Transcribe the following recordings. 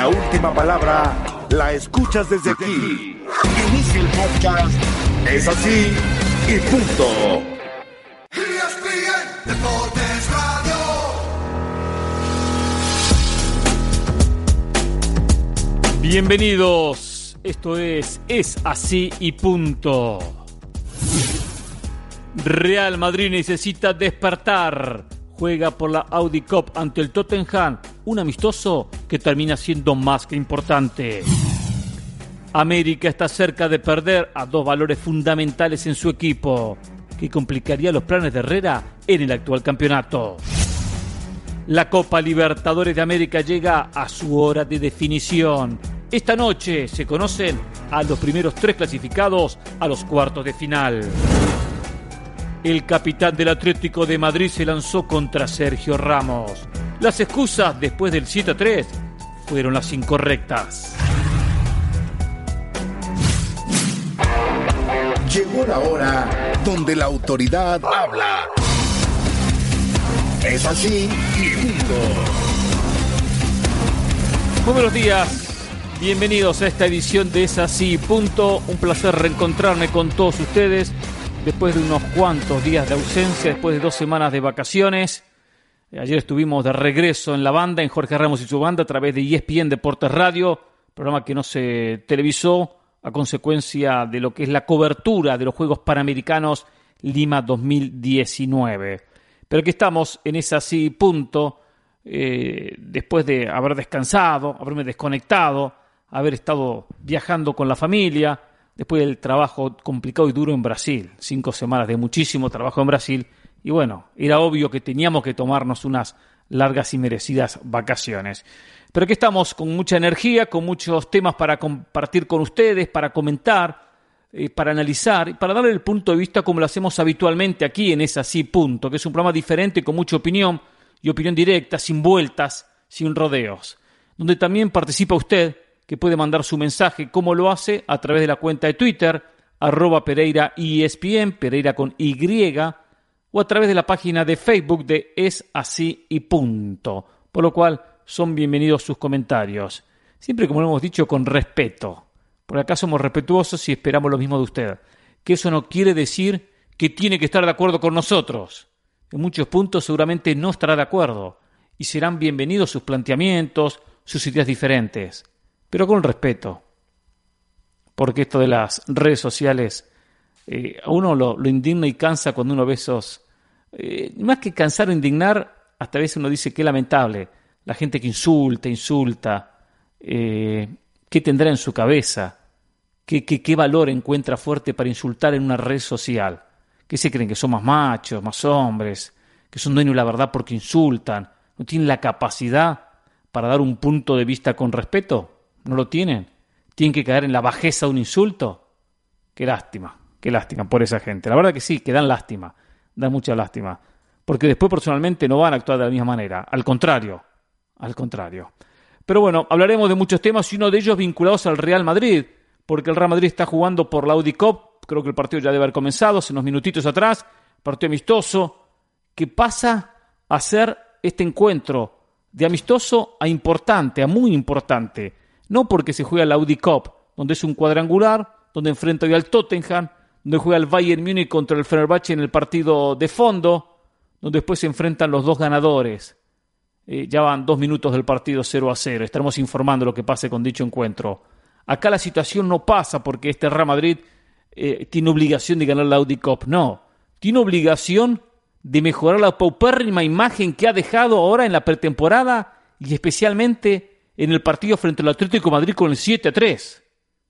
La última palabra la escuchas desde aquí. Inicia el podcast. Es así y punto. ESPN Deportes Radio. Bienvenidos. Esto es así y punto. Real Madrid necesita despertar. Juega por la Audi Cup ante el Tottenham, un amistoso que termina siendo más que importante. América está cerca de perder a dos valores fundamentales en su equipo, que complicaría los planes de Herrera en el actual campeonato. La Copa Libertadores de América llega a su hora de definición. Esta noche se conocen a los primeros tres clasificados a los cuartos de final. El capitán del Atlético de Madrid se lanzó contra Sergio Ramos. Las excusas después del 7-3 fueron las incorrectas. Llegó la hora donde la autoridad habla. Es así y punto. Muy buenos días. Bienvenidos a esta edición de Es así y punto. Un placer reencontrarme con todos ustedes después de unos cuantos días de ausencia, después de 2 semanas de vacaciones. Ayer estuvimos de regreso en la banda, en Jorge Ramos y su banda, a través de ESPN Deportes Radio, programa que no se televisó a consecuencia de lo que es la cobertura de los Juegos Panamericanos Lima 2019. Pero aquí estamos en Es así y punto, después de haber descansado, haberme desconectado, haber estado viajando con la familia, después del trabajo complicado y duro en Brasil, 5 semanas de muchísimo trabajo en Brasil, y bueno, era obvio que teníamos que tomarnos unas largas y merecidas vacaciones. Pero aquí estamos con mucha energía, con muchos temas para compartir con ustedes, para comentar, para analizar, y para darle el punto de vista como lo hacemos habitualmente aquí en Es así punto, que es un programa diferente con mucha opinión, y opinión directa, sin vueltas, sin rodeos, donde también participa usted, que puede mandar su mensaje, como lo hace a través de la cuenta de Twitter, @PereiraESPN, Pereira con Y, o a través de la página de Facebook de Es así y punto. Por lo cual, son bienvenidos sus comentarios. Siempre, como lo hemos dicho, con respeto. Por acá somos respetuosos y esperamos lo mismo de usted. Que eso no quiere decir que tiene que estar de acuerdo con nosotros. En muchos puntos seguramente no estará de acuerdo. Y serán bienvenidos sus planteamientos, sus ideas diferentes. Pero con respeto, porque esto de las redes sociales a uno lo indigna y cansa cuando uno ve esos, más que cansar o indignar, hasta a veces uno dice que lamentable, la gente que insulta, qué tendrá en su cabeza, qué valor encuentra fuerte para insultar en una red social, que se creen que son más machos, más hombres, que son dueños de la verdad porque insultan, no tienen la capacidad para dar un punto de vista con respeto. ¿No lo tienen? ¿Tienen que caer en la bajeza de un insulto? Qué lástima por esa gente. La verdad que sí, que dan lástima, dan mucha lástima. Porque después personalmente no van a actuar de la misma manera. Al contrario. Pero bueno, hablaremos de muchos temas y uno de ellos vinculados al Real Madrid. Porque el Real Madrid está jugando por la Audi Cup. Creo que el partido ya debe haber comenzado hace unos minutitos atrás. Partido amistoso que pasa a ser este encuentro de amistoso a importante, a muy importante. No porque se juega la Audi Cup, donde es un cuadrangular, donde enfrenta hoy al Tottenham, donde juega el Bayern Múnich contra el Fenerbahce en el partido de fondo, donde después se enfrentan los dos ganadores. Ya van 2 minutos del partido 0-0. Estaremos informando lo que pase con dicho encuentro. Acá la situación no pasa porque este Real Madrid tiene obligación de ganar la Audi Cup. No, tiene obligación de mejorar la paupérrima imagen que ha dejado ahora en la pretemporada y especialmente en el partido frente al Atlético de Madrid con el 7-3.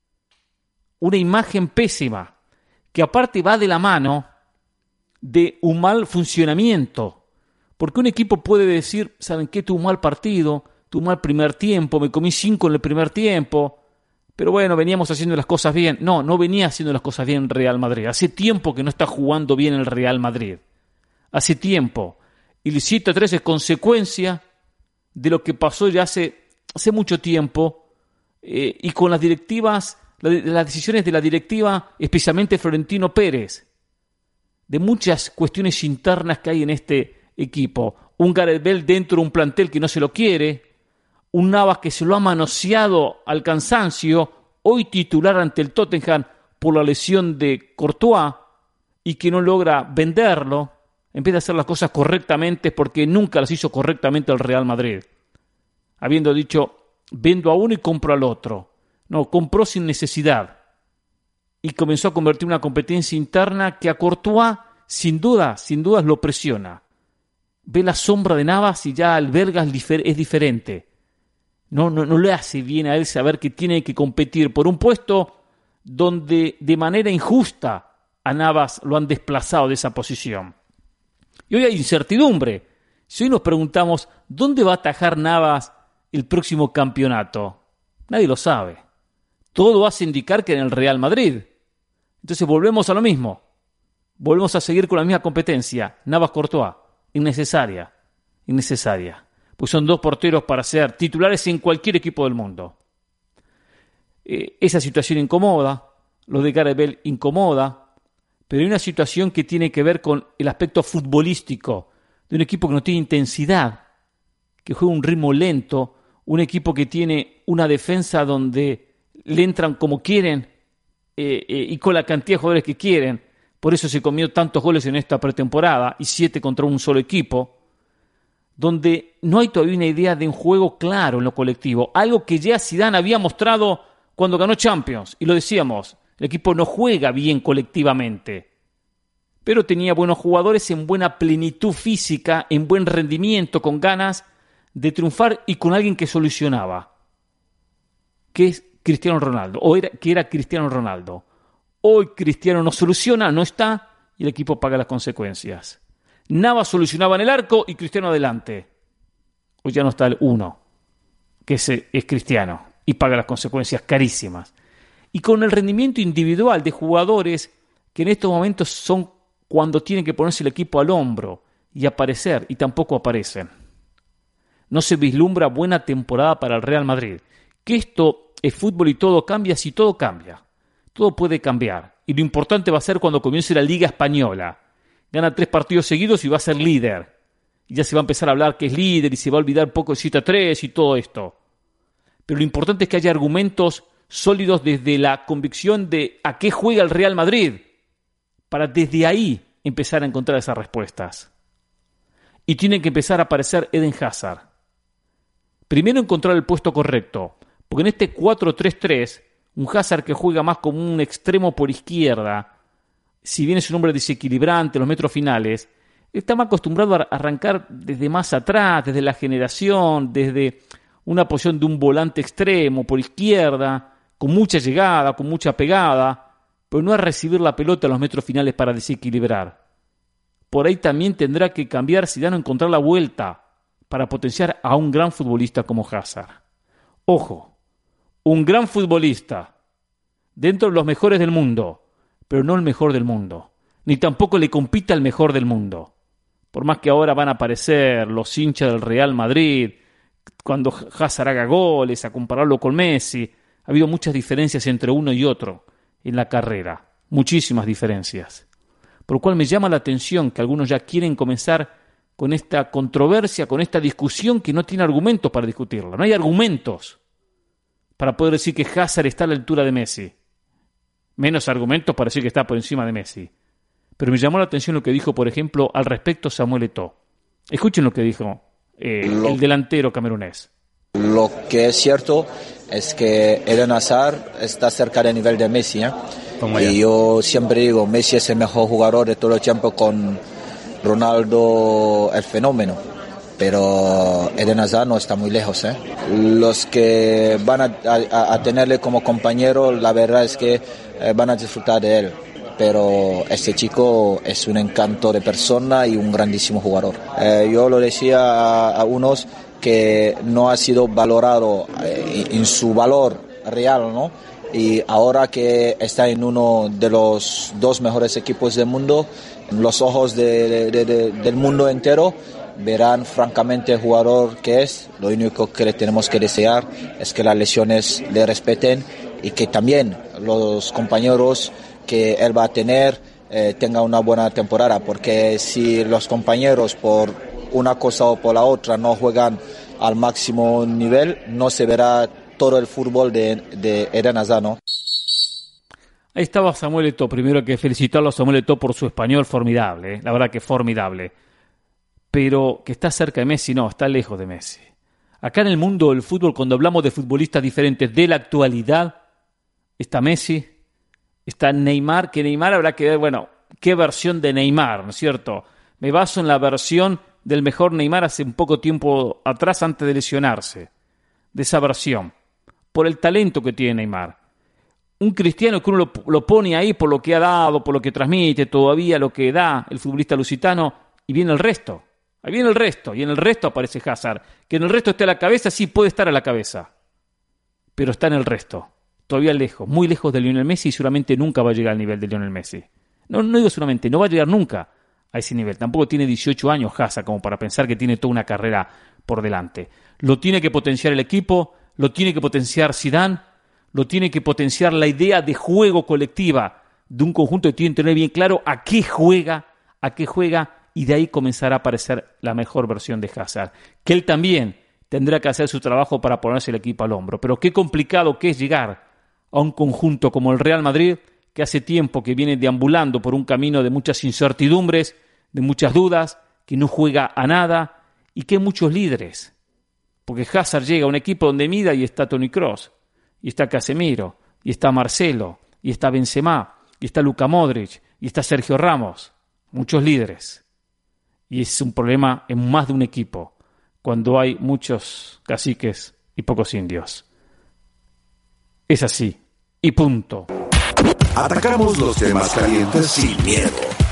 Una imagen pésima, que aparte va de la mano de un mal funcionamiento. Porque un equipo puede decir, ¿saben qué? Tuvo un mal partido, tuvo un mal primer tiempo, me comí 5 en el primer tiempo, pero bueno, veníamos haciendo las cosas bien. No venía haciendo las cosas bien el Real Madrid. Hace tiempo que no está jugando bien el Real Madrid. Hace tiempo. Y el 7-3 es consecuencia de lo que pasó ya hace mucho tiempo, y con las directivas, las decisiones de la directiva, especialmente Florentino Pérez, de muchas cuestiones internas que hay en este equipo. Un Gareth Bale dentro de un plantel que no se lo quiere, un Navas que se lo ha manoseado al cansancio, hoy titular ante el Tottenham por la lesión de Courtois y que no logra venderlo, empieza a hacer las cosas correctamente porque nunca las hizo correctamente el Real Madrid. Habiendo dicho, vendo a uno y compro al otro. No, compró sin necesidad. Y comenzó a convertir una competencia interna que a Courtois, sin dudas, lo presiona. Ve la sombra de Navas y ya el belga es diferente. No le hace bien a él saber que tiene que competir por un puesto donde de manera injusta a Navas lo han desplazado de esa posición. Y hoy hay incertidumbre. Si hoy nos preguntamos, ¿dónde va a atajar Navas el próximo campeonato? Nadie lo sabe. Todo hace indicar que en el Real Madrid. Entonces volvemos a lo mismo. Volvemos a seguir con la misma competencia. Navas-Courtois. Innecesaria. Pues son dos porteros para ser titulares en cualquier equipo del mundo. Esa situación incomoda. Lo de Gareth Bale incomoda. Pero hay una situación que tiene que ver con el aspecto futbolístico de un equipo que no tiene intensidad, que juega un ritmo lento, un equipo que tiene una defensa donde le entran como quieren y con la cantidad de jugadores que quieren. Por eso se comió tantos goles en esta pretemporada y 7 contra un solo equipo, donde no hay todavía una idea de un juego claro en lo colectivo, algo que ya Zidane había mostrado cuando ganó Champions, y lo decíamos, el equipo no juega bien colectivamente, pero tenía buenos jugadores en buena plenitud física, en buen rendimiento, con ganas de triunfar y con alguien que solucionaba, que es Cristiano Ronaldo, que era Cristiano Ronaldo. Hoy Cristiano no soluciona, no está, y el equipo paga las consecuencias. Navas solucionaba en el arco y Cristiano adelante. Hoy ya no está el uno, que es Cristiano, y paga las consecuencias carísimas. Y con el rendimiento individual de jugadores que en estos momentos son cuando tienen que ponerse el equipo al hombro y aparecer, y tampoco aparecen. No se vislumbra buena temporada para el Real Madrid. Que esto es fútbol y todo cambia si todo cambia. Todo puede cambiar. Y lo importante va a ser cuando comience la Liga Española. Gana 3 partidos seguidos y va a ser líder. Y ya se va a empezar a hablar que es líder y se va a olvidar un poco de 7-3 y todo esto. Pero lo importante es que haya argumentos sólidos desde la convicción de a qué juega el Real Madrid, para desde ahí empezar a encontrar esas respuestas. Y tiene que empezar a aparecer Eden Hazard. Primero encontrar el puesto correcto, porque en este 4-3-3, un Hazard que juega más como un extremo por izquierda, si bien es un hombre desequilibrante en los metros finales, está más acostumbrado a arrancar desde más atrás, desde la generación, desde una posición de un volante extremo por izquierda, con mucha llegada, con mucha pegada, pero no a recibir la pelota en los metros finales para desequilibrar. Por ahí también tendrá que cambiar Zidane, encontrar la vuelta para potenciar a un gran futbolista como Hazard. Ojo, un gran futbolista, dentro de los mejores del mundo, pero no el mejor del mundo, ni tampoco le compite al mejor del mundo. Por más que ahora van a aparecer los hinchas del Real Madrid, cuando Hazard haga goles, a compararlo con Messi, ha habido muchas diferencias entre uno y otro en la carrera, muchísimas diferencias. Por lo cual me llama la atención que algunos ya quieren comenzar con esta controversia, con esta discusión que no tiene argumentos para discutirla. No hay argumentos para poder decir que Hazard está a la altura de Messi. Menos argumentos para decir que está por encima de Messi. Pero me llamó la atención lo que dijo, por ejemplo, al respecto Samuel Eto'o. Escuchen lo que dijo el delantero camerunés. Lo que es cierto es que Eden Hazard está cerca del nivel de Messi, ¿eh? Y yo siempre digo, Messi es el mejor jugador de todo el tiempo, con Ronaldo el fenómeno, pero Eden Hazard no está muy lejos, ¿eh? Los que van a tenerle como compañero, la verdad es que van a disfrutar de él, pero este chico es un encanto de persona y un grandísimo jugador. Yo lo decía a unos que no ha sido valorado en su valor real, ¿no? Y ahora que está en uno de los 2 mejores equipos del mundo, los ojos del mundo entero verán francamente el jugador que es. Lo único que le tenemos que desear es que las lesiones le respeten y que también los compañeros que él va a tener tengan una buena temporada, porque si los compañeros por una cosa o por la otra no juegan al máximo nivel, no se verá todo el fútbol de Eden Hazard, ¿no? Ahí estaba Samuel Eto'o. Primero hay que felicitarlo a Samuel Eto'o por su español formidable, la verdad que formidable. Pero que está cerca de Messi, no, está lejos de Messi. Acá en el mundo del fútbol, cuando hablamos de futbolistas diferentes de la actualidad, está Messi, está Neymar, que Neymar habrá que ver, bueno, qué versión de Neymar, ¿no es cierto? Me baso en la versión del mejor Neymar hace un poco tiempo atrás, antes de lesionarse, de esa versión, por el talento que tiene Neymar. Un Cristiano que uno lo pone ahí por lo que ha dado, por lo que transmite, todavía lo que da el futbolista lusitano, y viene el resto. Ahí viene el resto, y en el resto aparece Hazard. Que en el resto esté a la cabeza, sí puede estar a la cabeza, pero está en el resto, todavía lejos, muy lejos de Lionel Messi, y seguramente nunca va a llegar al nivel de Lionel Messi. No digo seguramente, no va a llegar nunca a ese nivel. Tampoco tiene 18 años Hazard como para pensar que tiene toda una carrera por delante. Lo tiene que potenciar el equipo, lo tiene que potenciar Zidane, lo tiene que potenciar la idea de juego colectiva de un conjunto que tiene que tener bien claro a qué juega, y de ahí comenzará a aparecer la mejor versión de Hazard, que él también tendrá que hacer su trabajo para ponerse el equipo al hombro. Pero qué complicado que es llegar a un conjunto como el Real Madrid, que hace tiempo que viene deambulando por un camino de muchas incertidumbres, de muchas dudas, que no juega a nada y que hay muchos líderes. Porque Hazard llega a un equipo donde mida y está Toni Kroos, y está Casemiro, y está Marcelo, y está Benzema, y está Luka Modric, y está Sergio Ramos. Muchos líderes. Y es un problema en más de un equipo, cuando hay muchos caciques y pocos indios. Es así, y punto. Atacamos los temas calientes sin miedo.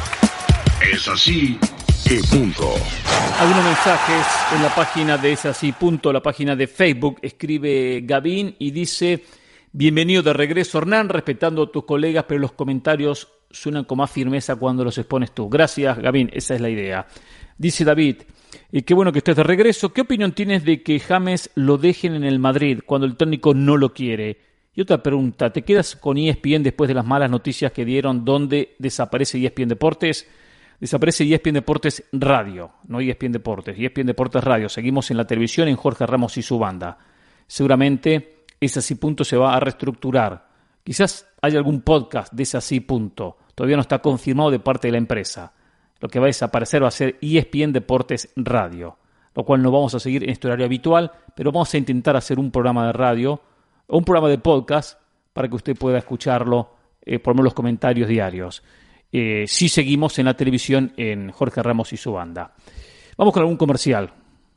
Es así, y punto. Algunos mensajes en la página de Es así, punto, la página de Facebook. Escribe Gavín y dice: bienvenido de regreso, Hernán, respetando a tus colegas, pero los comentarios suenan con más firmeza cuando los expones tú. Gracias, Gavín, esa es la idea. Dice David: qué bueno que estés de regreso. ¿Qué opinión tienes de que James lo dejen en el Madrid cuando el técnico no lo quiere? Y otra pregunta, ¿te quedas con ESPN después de las malas noticias que dieron donde desaparece ESPN Deportes? Desaparece ESPN Deportes Radio, no ESPN Deportes, ESPN Deportes Radio. Seguimos en la televisión en Jorge Ramos y su banda. Seguramente Es así, punto se va a reestructurar. Quizás haya algún podcast de Es así, punto. Todavía no está confirmado de parte de la empresa. Lo que va a desaparecer va a ser ESPN Deportes Radio, lo cual no vamos a seguir en este horario habitual, pero vamos a intentar hacer un programa de radio o un programa de podcast para que usted pueda escucharlo, por lo menos los comentarios diarios. Si seguimos en la televisión en Jorge Ramos y su banda. Vamos con algún comercial.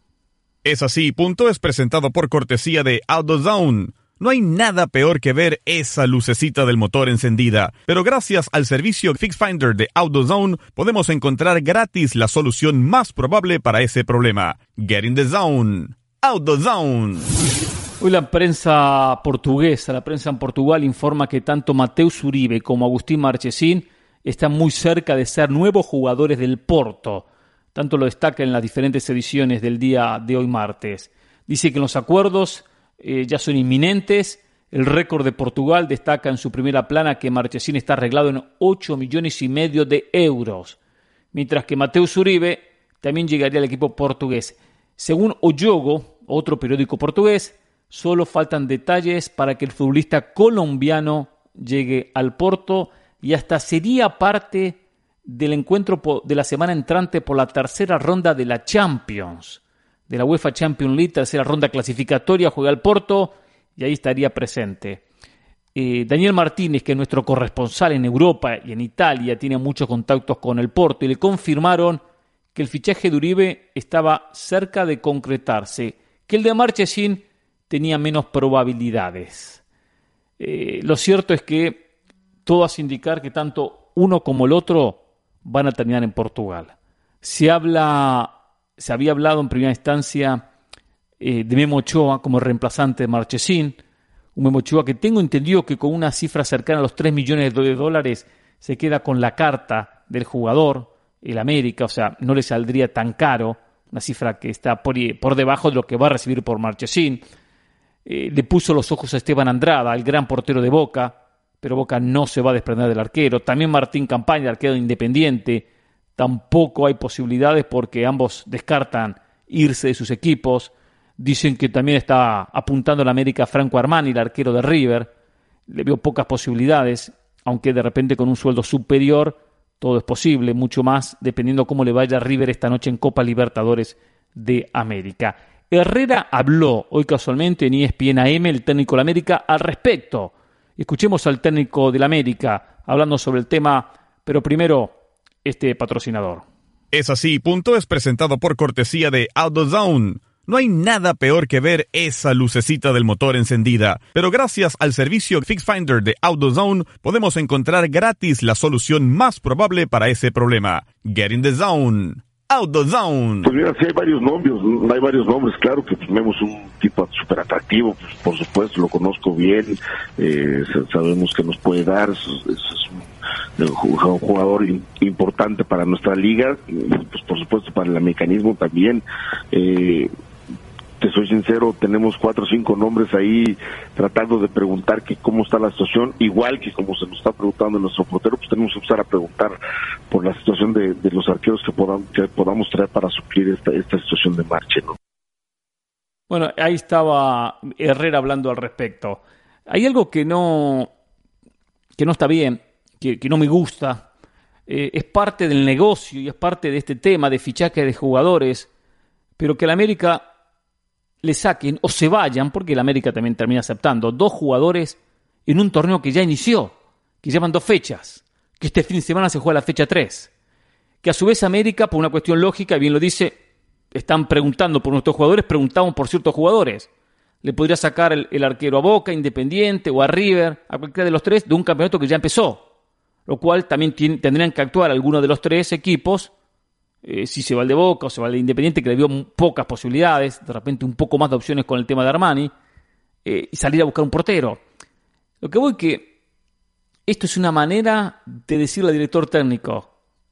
Es así, punto es presentado por cortesía de AutoZone. No hay nada peor que ver esa lucecita del motor encendida, pero gracias al servicio FixFinder de AutoZone podemos encontrar gratis la solución más probable para ese problema. Get in the zone. AutoZone. Hoy la prensa portuguesa, la prensa en Portugal, informa que tanto Mateus Uribe como Agustín Marchesín están muy cerca de ser nuevos jugadores del Porto. Tanto lo destaca en las diferentes ediciones del día de hoy martes. Dice que los acuerdos ya son inminentes. El récord de Portugal destaca en su primera plana que Marchesín está arreglado en 8,5 millones de euros, mientras que Mateus Uribe también llegaría al equipo portugués. Según O Jogo, otro periódico portugués, solo faltan detalles para que el futbolista colombiano llegue al Porto y hasta sería parte del encuentro de la semana entrante por la tercera ronda de la Champions, de la UEFA Champions League, tercera ronda clasificatoria, juega al Porto y ahí estaría presente. Daniel Martínez, que es nuestro corresponsal en Europa y en Italia, tiene muchos contactos con el Porto y le confirmaron que el fichaje de Uribe estaba cerca de concretarse, que el de Marchesín tenía menos probabilidades. Lo cierto es que todo hace indicar que tanto uno como el otro van a terminar en Portugal. Se había hablado en primera instancia de Memo Ochoa como reemplazante de Marchesín, un Memo Ochoa que tengo entendido que con una cifra cercana a los 3 millones de dólares se queda con la carta del jugador, el América, o sea, no le saldría tan caro, una cifra que está por debajo de lo que va a recibir por Marchesín. Le puso los ojos a Esteban Andrada, el gran portero de Boca, pero Boca no se va a desprender del arquero. También Martín Campaña, arquero Independiente, tampoco hay posibilidades porque ambos descartan irse de sus equipos. Dicen que también está apuntando a la América Franco Armani, el arquero de River. Le veo pocas posibilidades, aunque de repente con un sueldo superior todo es posible, mucho más dependiendo cómo le vaya a River esta noche en Copa Libertadores de América. Herrera habló hoy casualmente en ESPN AM, el técnico de la América, al respecto. Escuchemos al técnico de la América hablando sobre el tema, pero primero este patrocinador. Es Así, Punto es presentado por cortesía de AutoZone. No hay nada peor que ver esa lucecita del motor encendida, pero gracias al servicio Fix Finder de AutoZone podemos encontrar gratis la solución más probable para ese problema. Get in the zone. AutoZone. Pues mira, sí hay varios nombres, claro que vemos un tipo súper atractivo, pues, por supuesto, lo conozco bien, sabemos que nos puede dar, es un jugador importante para nuestra liga, pues por supuesto para el mecanismo también. Te soy sincero, tenemos 4 o 5 nombres ahí tratando de preguntar que cómo está la situación, igual que como se nos está preguntando en nuestro portero, pues tenemos que empezar a preguntar por la situación de los arqueros que podamos traer para suplir esta situación de Marche, ¿no? Bueno, ahí estaba Herrera hablando al respecto. Hay algo que no está bien, que no me gusta, es parte del negocio y es parte de este tema de fichaje de jugadores, pero que la América le saquen o se vayan, porque el América también termina aceptando 2 jugadores en un torneo que ya inició, que llevan 2 fechas, que este fin de semana se juega la fecha 3, que a su vez América, por una cuestión lógica, bien lo dice, están preguntando por nuestros jugadores, preguntamos por ciertos jugadores. Le podría sacar el arquero a Boca, Independiente o a River, a cualquiera de los 3, de un campeonato que ya empezó, lo cual también tendrían que actuar algunos de los 3 equipos. Si se va el de Boca o se va el de Independiente, que le dio pocas posibilidades, de repente un poco más de opciones con el tema de Armani, y salir a buscar un portero. Lo que voy que esto es una manera de decirle al director técnico,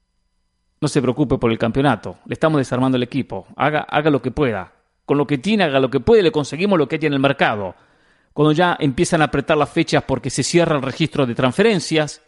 no se preocupe por el campeonato, le estamos desarmando el equipo, haga lo que pueda, con lo que tiene haga lo que puede, le conseguimos lo que hay en el mercado. Cuando ya empiezan a apretar las fechas porque se cierra el registro de transferencias,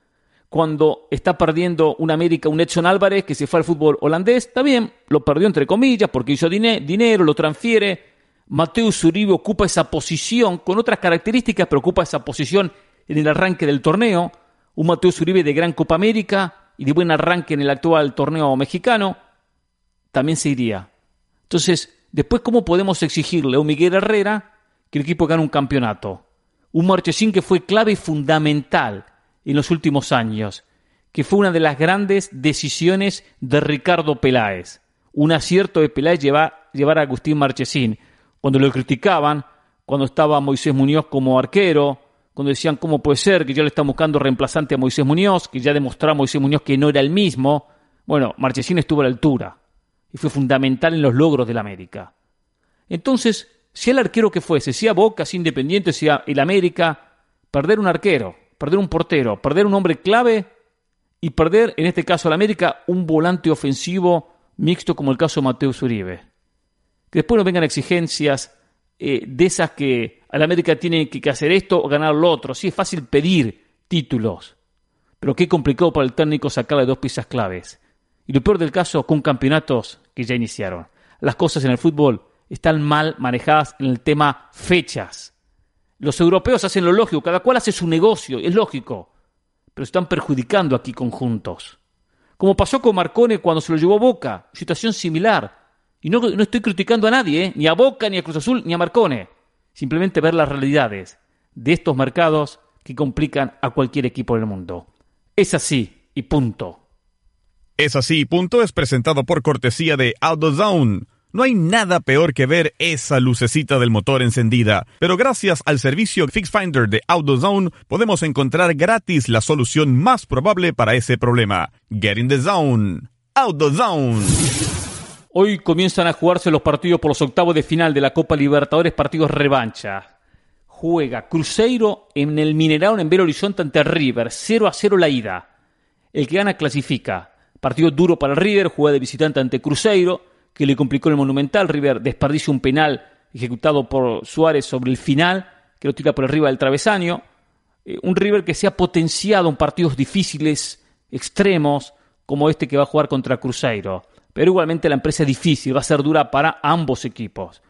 cuando está perdiendo un América, un Edson Álvarez que se fue al fútbol holandés, está bien, lo perdió entre comillas porque hizo dinero, lo transfiere. Mateus Uribe ocupa esa posición con otras características, pero ocupa esa posición en el arranque del torneo. Un Mateus Uribe de gran Copa América y de buen arranque en el actual torneo mexicano, también se iría. Entonces, después, ¿cómo podemos exigirle a un Miguel Herrera que el equipo gane un campeonato? Un Marchesín que fue clave y fundamental en los últimos años, que fue una de las grandes decisiones de Ricardo Peláez. Un acierto de Peláez llevar a Agustín Marchesín. Cuando lo criticaban, cuando estaba Moisés Muñoz como arquero, cuando decían cómo puede ser que ya le están buscando reemplazante a Moisés Muñoz, que ya demostró a Moisés Muñoz que no era el mismo. Bueno, Marchesín estuvo a la altura y fue fundamental en los logros del América. Entonces, sea el arquero que fuese, sea Boca, sea Independiente, sea el América, perder un arquero, perder un portero, perder un hombre clave y perder, en este caso al América, un volante ofensivo mixto como el caso de Mateus Uribe. Que después no vengan exigencias de esas que al América tiene que hacer esto o ganar lo otro. Sí, es fácil pedir títulos, pero qué complicado para el técnico sacarle 2 piezas claves. Y lo peor del caso, con campeonatos que ya iniciaron. Las cosas en el fútbol están mal manejadas en el tema fechas. Los europeos hacen lo lógico, cada cual hace su negocio, es lógico, pero están perjudicando aquí conjuntos. Como pasó con Marcone cuando se lo llevó a Boca, situación similar. Y no estoy criticando a nadie, ni a Boca, ni a Cruz Azul, ni a Marcone. Simplemente ver las realidades de estos mercados que complican a cualquier equipo del mundo. Es así y punto. Es Así y Punto es presentado por cortesía de AutoZone. No hay nada peor que ver esa lucecita del motor encendida, pero gracias al servicio Fix Finder de AutoZone podemos encontrar gratis la solución más probable para ese problema. Get in the zone. AutoZone. Hoy comienzan a jugarse los partidos por los octavos de final de la Copa Libertadores, partidos revancha. Juega Cruzeiro en el Mineirão en Belo Horizonte ante River, 0-0 la ida. El que gana clasifica. Partido duro para River, juega de visitante ante Cruzeiro, que le complicó el Monumental. River desperdicia un penal ejecutado por Suárez sobre el final, que lo tira por arriba del travesaño. Un River que se ha potenciado en partidos difíciles, extremos, como este que va a jugar contra Cruzeiro. Pero igualmente la empresa es difícil, va a ser dura para ambos equipos.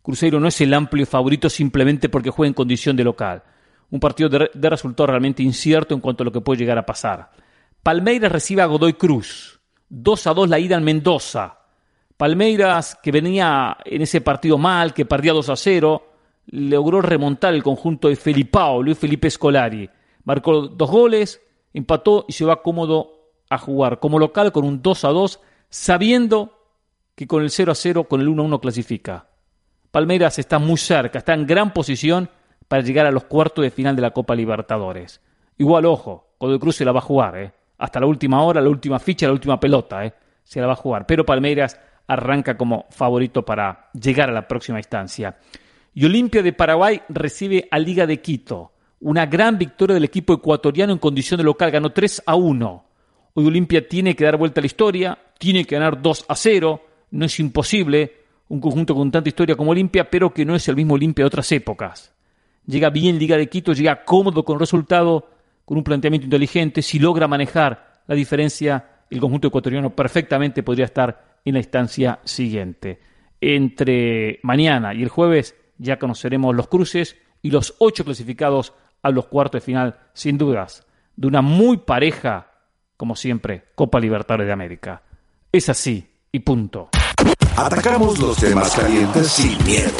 Cruzeiro no es el amplio favorito simplemente porque juega en condición de local. Un partido de resultado realmente incierto en cuanto a lo que puede llegar a pasar. Palmeiras recibe a Godoy Cruz. 2-2 la ida en Mendoza. Palmeiras, que venía en ese partido mal, que perdía 2-0, logró remontar el conjunto de Felipao, Luis Felipe Scolari. Marcó 2 goles, empató y se va cómodo a jugar como local con un 2-2, sabiendo que con el 0-0, con el 1-1 clasifica. Palmeiras está muy cerca, está en gran posición para llegar a los cuartos de final de la Copa Libertadores. Igual, ojo, Godoy Cruz se la va a jugar, hasta la última hora, la última ficha, la última pelota, se la va a jugar. Pero Palmeiras arranca como favorito para llegar a la próxima instancia. Y Olimpia de Paraguay recibe a Liga de Quito. Una gran victoria del equipo ecuatoriano en condición de local, ganó 3-1. Hoy Olimpia tiene que dar vuelta a la historia, tiene que ganar 2-0, no es imposible, un conjunto con tanta historia como Olimpia, pero que no es el mismo Olimpia de otras épocas. Llega bien Liga de Quito, llega cómodo con resultado, con un planteamiento inteligente. Si logra manejar la diferencia, el conjunto ecuatoriano perfectamente podría estar en la instancia siguiente. Entre mañana y el jueves ya conoceremos los cruces y los 8 clasificados a los cuartos de final, sin dudas, de una muy pareja, como siempre, Copa Libertadores de América. Es así y punto. Atacamos los temas calientes sin miedo.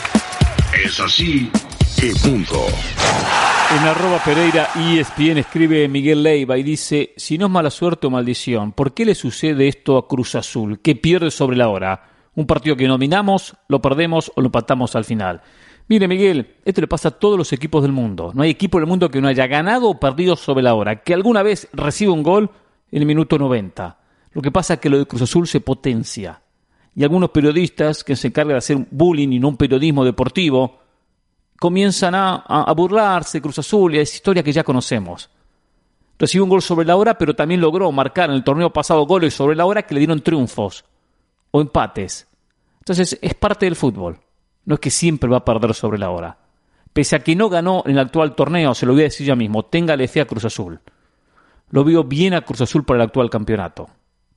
Es así y punto. En @Pereira ESPN escribe Miguel Leiva y dice: si no es mala suerte o maldición, ¿por qué le sucede esto a Cruz Azul? ¿Qué pierde sobre la hora? Un partido que dominamos, lo perdemos o lo empatamos al final. Mire, Miguel, esto le pasa a todos los equipos del mundo. No hay equipo del mundo que no haya ganado o perdido sobre la hora, que alguna vez reciba un gol en el minuto 90. Lo que pasa es que lo de Cruz Azul se potencia. Y algunos periodistas que se encargan de hacer bullying y no un periodismo deportivo comienzan a burlarse de Cruz Azul y a esa historia que ya conocemos. Recibió un gol sobre la hora, pero también logró marcar en el torneo pasado goles sobre la hora que le dieron triunfos o empates. Entonces es parte del fútbol. No es que siempre va a perder sobre la hora. Pese a que no ganó en el actual torneo, se lo voy a decir ya mismo, téngale fe a Cruz Azul. Lo veo bien a Cruz Azul para el actual campeonato.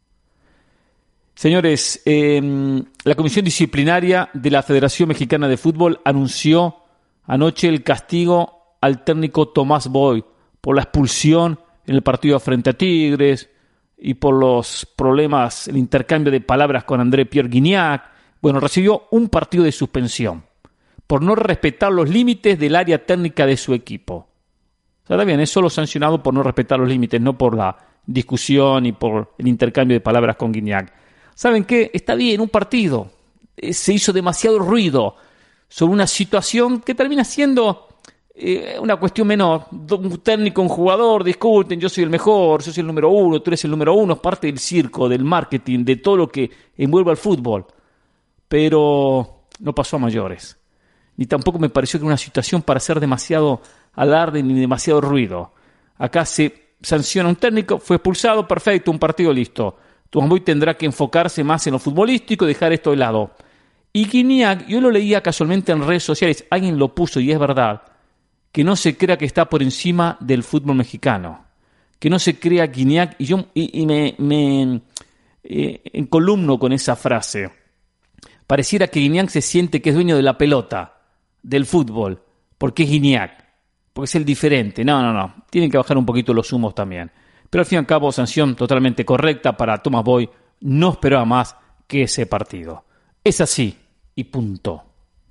Señores, la Comisión Disciplinaria de la Federación Mexicana de Fútbol anunció anoche el castigo al técnico Tomás Boy por la expulsión en el partido frente a Tigres y por los problemas, el intercambio de palabras con André Pierre Guignac. Bueno, recibió un partido de suspensión por no respetar los límites del área técnica de su equipo. O sea, está bien, es solo sancionado por no respetar los límites, no por la discusión y por el intercambio de palabras con Guignac. ¿Saben qué? Está bien, un partido. Se hizo demasiado ruido sobre una situación que termina siendo una cuestión menor. Un técnico, un jugador, discuten, yo soy el mejor, yo soy el número 1, tú eres el número 1, es parte del circo, del marketing, de todo lo que envuelve al fútbol. Pero no pasó a mayores. Ni tampoco me pareció que era una situación para hacer demasiado alarde ni demasiado ruido. Acá se sanciona un técnico, fue expulsado, perfecto, un partido listo. Tomás Boy tendrá que enfocarse más en lo futbolístico y dejar esto de lado. Y Guignac, yo lo leía casualmente en redes sociales, alguien lo puso y es verdad, que no se crea que está por encima del fútbol mexicano. Que no se crea Guignac, y me encolumno con esa frase. Pareciera que Guignac se siente que es dueño de la pelota, del fútbol, porque es Guignac, porque es el diferente. No. Tienen que bajar un poquito los humos también. Pero al fin y al cabo, sanción totalmente correcta para Tomás Boy. No esperaba más que ese partido. Es así y punto.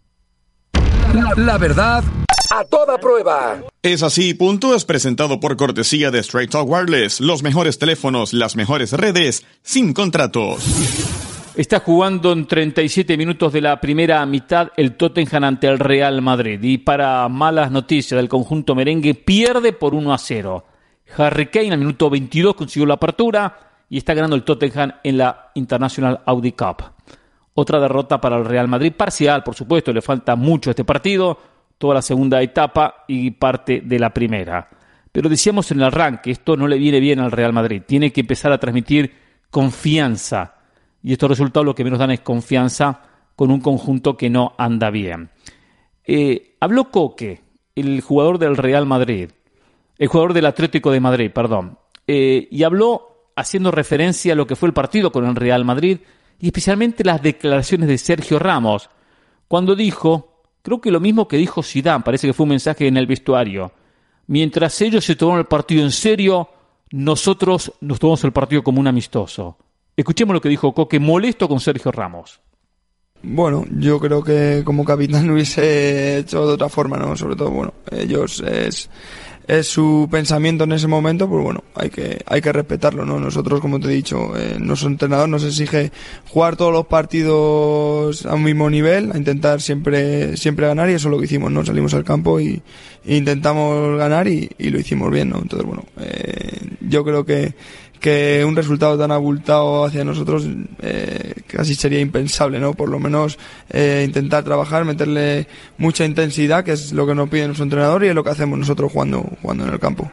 La verdad a toda prueba. Es así, punto, es presentado por cortesía de Straight Talk Wireless. Los mejores teléfonos, las mejores redes, sin contratos. Está jugando en 37 minutos de la primera mitad el Tottenham ante el Real Madrid. Y para malas noticias del conjunto merengue, pierde por 1-0. Harry Kane al minuto 22 consiguió la apertura y está ganando el Tottenham en la International Audi Cup. Otra derrota para el Real Madrid, parcial, por supuesto, le falta mucho a este partido, toda la segunda etapa y parte de la primera. Pero decíamos en el arranque, esto no le viene bien al Real Madrid, tiene que empezar a transmitir confianza. Y estos resultados lo que menos dan es confianza con un conjunto que no anda bien. Habló Coque, el jugador del Real Madrid, el jugador del Atlético de Madrid, y habló haciendo referencia a lo que fue el partido con el Real Madrid y especialmente las declaraciones de Sergio Ramos, cuando dijo, creo que lo mismo que dijo Zidane, parece que fue un mensaje en el vestuario: mientras ellos se tomaron el partido en serio, nosotros nos tomamos el partido como un amistoso. Escuchemos lo que dijo Coque, molesto con Sergio Ramos. Bueno, yo creo que como capitán lo hubiese hecho de otra forma, ¿no? Sobre todo, bueno, ellos es su pensamiento en ese momento, pues bueno, hay que respetarlo, ¿no? Nosotros, como te he dicho, nuestro entrenador nos exige jugar todos los partidos a un mismo nivel, a intentar siempre ganar, y eso es lo que hicimos, ¿no? Salimos al campo y intentamos ganar y lo hicimos bien, ¿no? Entonces, bueno, yo creo que un resultado tan abultado hacia nosotros casi sería impensable, ¿no? Por lo menos intentar trabajar, meterle mucha intensidad, que es lo que nos pide nuestro entrenador y es lo que hacemos nosotros jugando en el campo.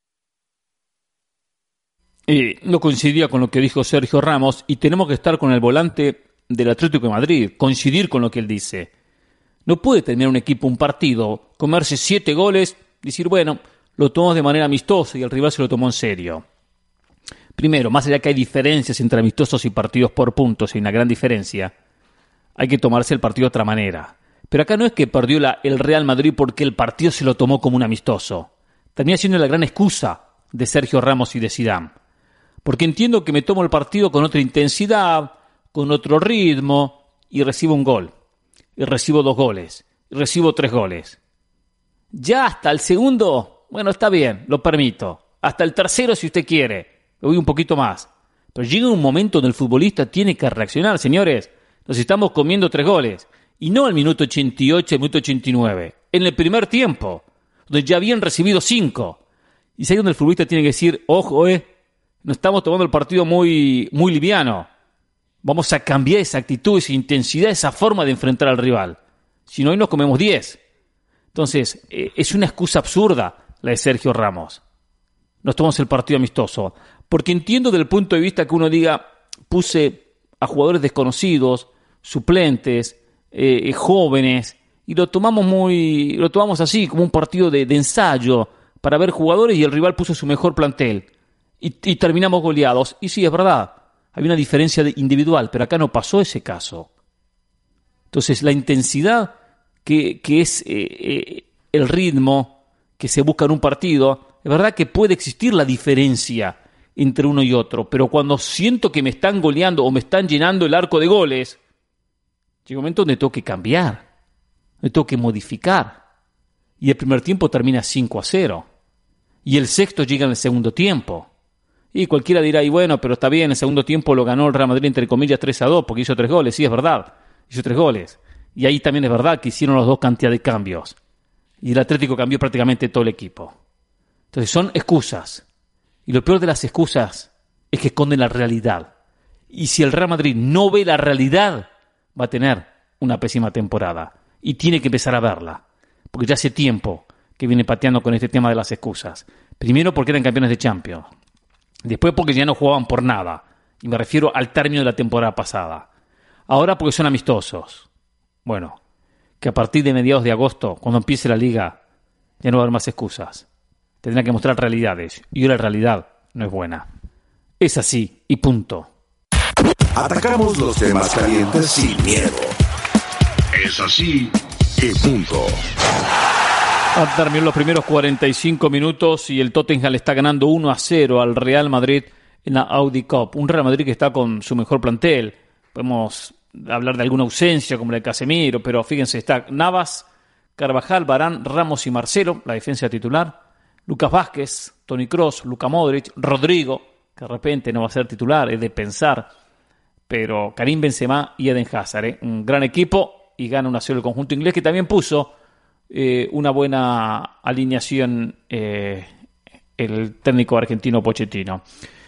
No coincidía con lo que dijo Sergio Ramos, y tenemos que estar con el volante del Atlético de Madrid, coincidir con lo que él dice. No puede terminar un equipo un partido, comerse 7 goles, decir, bueno, lo tomamos de manera amistosa y el rival se lo tomó en serio. Primero, más allá que hay diferencias entre amistosos y partidos por puntos, y una gran diferencia, hay que tomarse el partido de otra manera. Pero acá no es que perdió el Real Madrid porque el partido se lo tomó como un amistoso. Termina siendo la gran excusa de Sergio Ramos y de Zidane. Porque entiendo que me tomo el partido con otra intensidad, con otro ritmo, y recibo un gol, y recibo 2 goles, y recibo 3 goles. Ya hasta el segundo, bueno, está bien, lo permito. Hasta el tercero si usted quiere. Voy un poquito más. Pero llega un momento donde el futbolista tiene que reaccionar, señores. Nos estamos comiendo 3 goles. Y no al minuto 88, al minuto 89. En el primer tiempo, donde ya habían recibido 5. Y es ahí donde el futbolista tiene que decir, ojo, nos estamos tomando el partido muy, muy liviano. Vamos a cambiar esa actitud, esa intensidad, esa forma de enfrentar al rival. Si no, hoy nos comemos 10. Entonces, es una excusa absurda la de Sergio Ramos. Nos tomamos el partido amistoso. Porque entiendo desde el punto de vista que uno diga, puse a jugadores desconocidos, suplentes, jóvenes, y lo tomamos así, como un partido de ensayo, para ver jugadores, y el rival puso su mejor plantel. Y terminamos goleados. Y sí, es verdad, hay una diferencia individual, pero acá no pasó ese caso. Entonces, la intensidad que es el ritmo que se busca en un partido, es verdad que puede existir la diferencia entre uno y otro, pero cuando siento que me están goleando o me están llenando el arco de goles, llega un momento donde tengo que cambiar, donde tengo que modificar, y el primer tiempo termina 5-0, y el sexto llega en el segundo tiempo, y cualquiera dirá, y bueno, pero está bien, el segundo tiempo lo ganó el Real Madrid entre comillas 3-2, porque hizo 3 goles, sí, es verdad, hizo 3 goles, y ahí también es verdad que hicieron los dos cantidad de cambios, y el Atlético cambió prácticamente todo el equipo. Entonces son excusas. Y lo peor de las excusas es que esconden la realidad. Y si el Real Madrid no ve la realidad, va a tener una pésima temporada. Y tiene que empezar a verla. Porque ya hace tiempo que viene pateando con este tema de las excusas. Primero porque eran campeones de Champions. Después porque ya no jugaban por nada. Y me refiero al término de la temporada pasada. Ahora porque son amistosos. Bueno, que a partir de mediados de agosto, cuando empiece la liga, ya no va a haber más excusas. Tendrán que mostrar realidades. Y hoy la realidad no es buena. Es así y punto. Atacamos los temas calientes sin miedo. Es así y punto. Han terminado los primeros 45 minutos y el Tottenham le está ganando 1-0 al Real Madrid en la Audi Cup. Un Real Madrid que está con su mejor plantel. Podemos hablar de alguna ausencia como la de Casemiro, pero fíjense, está Navas, Carvajal, Varane, Ramos y Marcelo, la defensa titular. Lucas Vázquez, Toni Kroos, Luka Modric, Rodrigo, que de repente no va a ser titular, es de pensar, pero Karim Benzema y Eden Hazard, un gran equipo, y gana 1-0 el conjunto inglés, que también puso una buena alineación el técnico argentino Pochettino.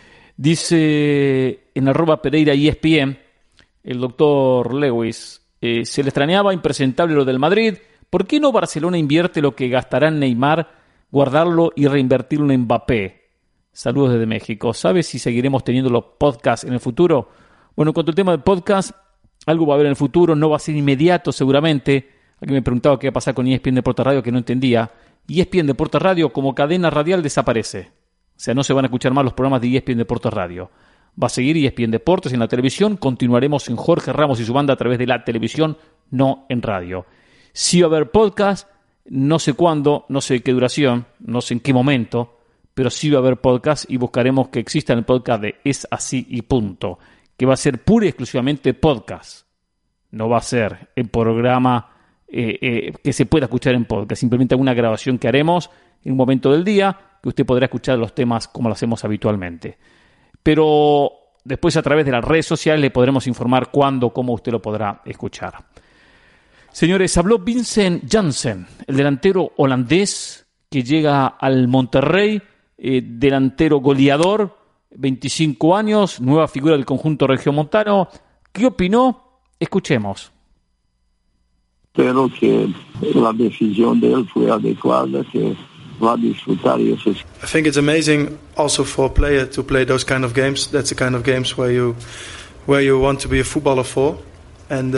Dice en @Pereira ESPN, el doctor Lewis, se le extrañaba impresentable lo del Madrid. ¿Por qué no Barcelona invierte lo que gastará en Neymar, guardarlo y reinvertirlo en Mbappé? Saludos desde México. ¿Sabes si seguiremos teniendo los podcasts en el futuro? Bueno, en cuanto al tema del podcast, algo va a haber en el futuro, no va a ser inmediato seguramente. Alguien me preguntaba qué va a pasar con ESPN Deportes Radio, que no entendía. ESPN Deportes Radio como cadena radial desaparece. O sea, no se van a escuchar más los programas de ESPN Deportes Radio. Va a seguir ESPN Deportes en la televisión. Continuaremos en Jorge Ramos y su banda a través de la televisión no en radio. Sí va a haber podcast, no sé cuándo, no sé qué duración, no sé en qué momento, pero sí va a haber podcast y buscaremos que exista el podcast de Es Así y Punto, que va a ser pura y exclusivamente podcast. No va a ser el programa que se pueda escuchar en podcast, simplemente una grabación que haremos en un momento del día que usted podrá escuchar los temas como lo hacemos habitualmente. Pero después a través de las redes sociales le podremos informar cuándo, cómo usted lo podrá escuchar. Señores, habló Vincent Janssen, el delantero holandés que llega al Monterrey, delantero goleador, 25 años, nueva figura del conjunto regiomontano. ¿Qué opinó? Escuchemos. Espero que la decisión de él fue adecuada, que va a disfrutar y eso. I think it's amazing also for a player to play those kind of games. That's the kind of games where you want to be a footballer for, and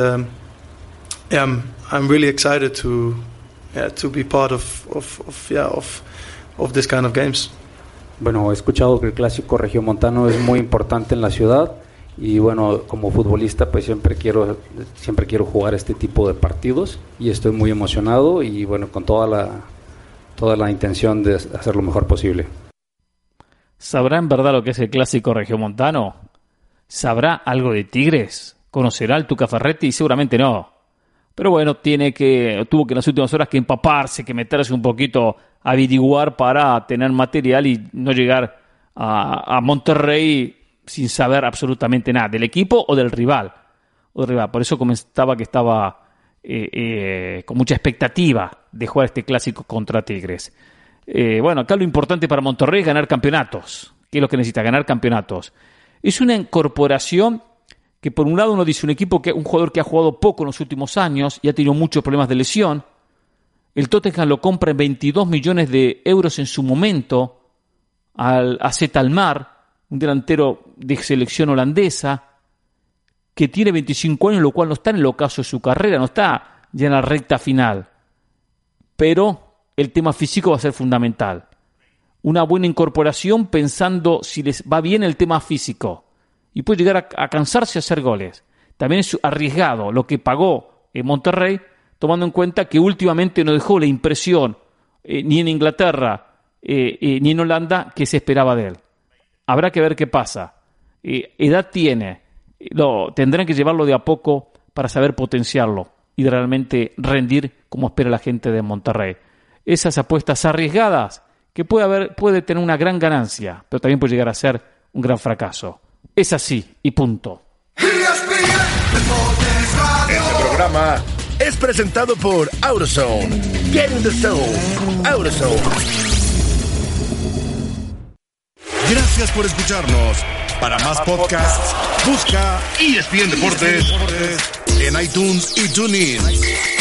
I'm really excited to be part of this kind of games. Bueno, he escuchado que el clásico regiomontano es muy importante en la ciudad y bueno, como futbolista pues siempre quiero jugar este tipo de partidos y estoy muy emocionado y bueno, con toda la intención de hacer lo mejor posible. ¿Sabrá en verdad lo que es el clásico regiomontano? ¿Sabrá algo de Tigres? ¿Conocerá el Tuca Ferretti? Seguramente no. Pero bueno, tuvo que en las últimas horas que empaparse, que meterse un poquito a averiguar para tener material y no llegar a Monterrey sin saber absolutamente nada del equipo o del rival. Por eso comentaba que estaba con mucha expectativa de jugar este clásico contra Tigres. Bueno, acá lo importante para Monterrey es ganar campeonatos. ¿Qué es lo que necesita? Ganar campeonatos. Es una incorporación que por un lado uno dice un jugador que ha jugado poco en los últimos años y ha tenido muchos problemas de lesión. El Tottenham lo compra en 22 millones de euros en su momento al AZ Alkmaar, un delantero de selección holandesa que tiene 25 años, lo cual no está en el ocaso de su carrera, no está ya en la recta final. Pero el tema físico va a ser fundamental. Una buena incorporación pensando si les va bien el tema físico. Y puede llegar a cansarse a hacer goles. También es arriesgado lo que pagó en Monterrey, tomando en cuenta que últimamente no dejó la impresión ni en Inglaterra ni en Holanda que se esperaba de él. Habrá que ver qué pasa. Edad tiene, tendrán que llevarlo de a poco para saber potenciarlo y realmente rendir como espera la gente de Monterrey. Esas apuestas arriesgadas que puede tener una gran ganancia, pero también puede llegar a ser un gran fracaso. Es así y punto. Este programa es presentado por AutoZone. Get in the zone. AutoZone. Gracias por escucharnos. Para más podcasts, busca ESPN Deportes en iTunes y TuneIn.